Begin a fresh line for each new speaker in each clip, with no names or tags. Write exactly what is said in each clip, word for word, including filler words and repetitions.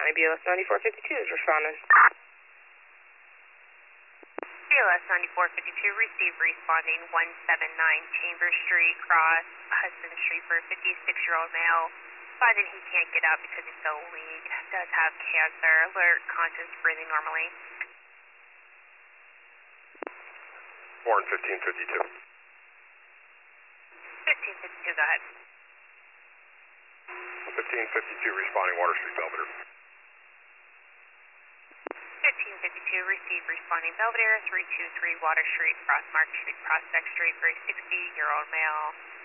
County. B L S ninety-four fifty-two is responding.
B L S ninety-four fifty-two, receive responding one seven nine Chambers Street, cross Hudson Street for a fifty-six-year-old male. Finding he can't get out because he's so weak. Does have cancer. Alert, conscious, breathing normally.
Warren fifteen fifty-two.
fifteen fifty-two, go ahead.
fifteen fifty-two, responding Water Street, Belvedere.
fifteen fifty-two, receive responding Belvedere, three two three Water Street, cross Mark Street, Prospect Street for a sixty-year-old male.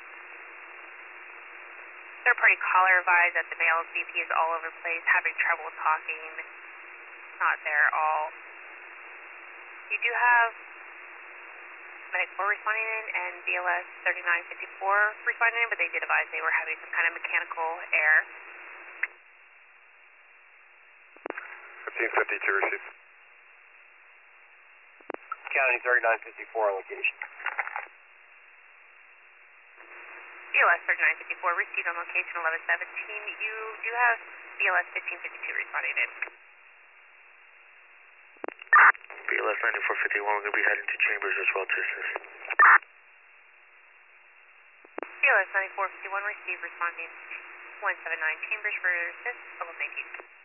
Third party caller advised that the male's B P is all over the place, having trouble talking. Not there at all. You do have Medic four responding in and B L S thirty-nine fifty-four responding in, but they did advise they were having some kind of mechanical error.
fifteen fifty-two, receive.
County thirty-nine fifty-four on location.
B L S thirty-nine fifty-four received on location eleven seventeen. You do have B L S fifteen fifty-two responding in.
B L S ninety-four fifty-one, we're going to be heading to Chambers as well to assist.
B L S ninety-four fifty-one received responding one seven nine Chambers for assist, level nineteen.